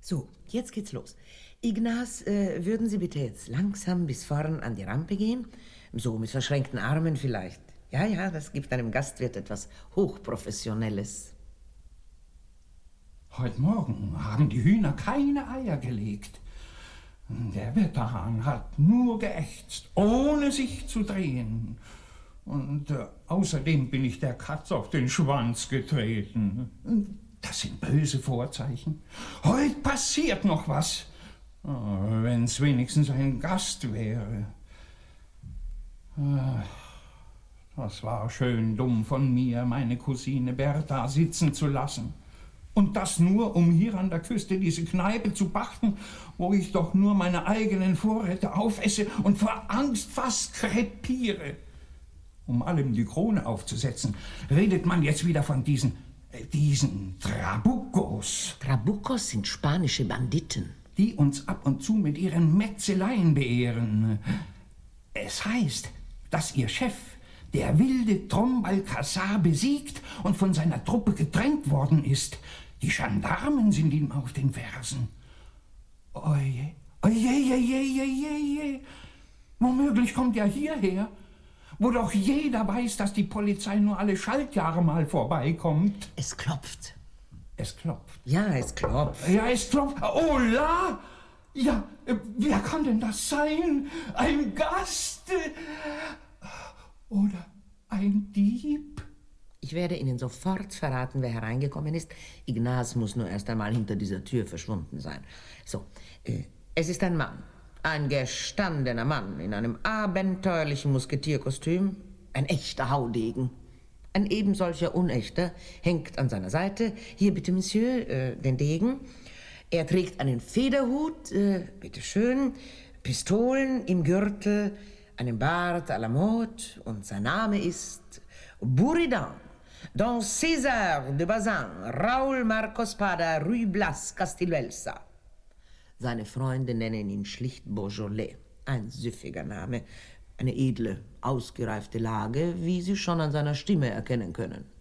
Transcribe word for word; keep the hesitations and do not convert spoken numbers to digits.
So, jetzt geht's los. Ignaz, äh, würden Sie bitte jetzt langsam bis vorn an die Rampe gehen? So, mit verschränkten Armen vielleicht. Ja, ja, das gibt einem Gastwirt etwas Hochprofessionelles. Heute Morgen haben die Hühner keine Eier gelegt. Der Wetterhahn hat nur geächzt, ohne sich zu drehen. Und äh, außerdem bin ich der Katz auf den Schwanz getreten. Das sind böse Vorzeichen. Heute passiert noch was. Oh, wenn es wenigstens ein Gast wäre. Das war schön dumm von mir, meine Cousine Bertha sitzen zu lassen. Und das nur, um hier an der Küste diese Kneipe zu pachten, wo ich doch nur meine eigenen Vorräte aufesse und vor Angst fast krepiere. Um allem die Krone aufzusetzen, redet man jetzt wieder von diesen, äh, diesen Trabucos. Trabucos sind spanische Banditen. Die uns ab und zu mit ihren Metzeleien beehren. Es heißt, dass ihr Chef, der wilde Tom Balcazar, besiegt und von seiner Truppe gedrängt worden ist. Die Gendarmen sind ihm auf den Fersen. Oje, oje, oje, oje, oje. Womöglich kommt er hierher, wo doch jeder weiß, dass die Polizei nur alle Schaltjahre mal vorbeikommt. Es klopft. Es klopft. Ja, es klopft. Ja, es klopft. Oh la! Ja, wer kann denn das sein? Ein Gast? Oder ein Dieb? Ich werde Ihnen sofort verraten, wer hereingekommen ist. Ignaz muss nur erst einmal hinter dieser Tür verschwunden sein. So, äh, es ist ein Mann. Ein gestandener Mann in einem abenteuerlichen Musketierkostüm. Ein echter Haudegen. Ein ebensolcher Unechter hängt an seiner Seite. Hier bitte, Monsieur, äh, den Degen. Er trägt einen Federhut, äh, bitteschön, Pistolen im Gürtel, einen Bart à la mode und sein Name ist Buridan. Don César de Bazin, Raúl Marcos Pada, Ruy Blas Castiluelsa. Seine Freunde nennen ihn schlicht Beaujolais. Ein süffiger Name, eine edle, ausgereifte Lage, wie Sie schon an seiner Stimme erkennen können.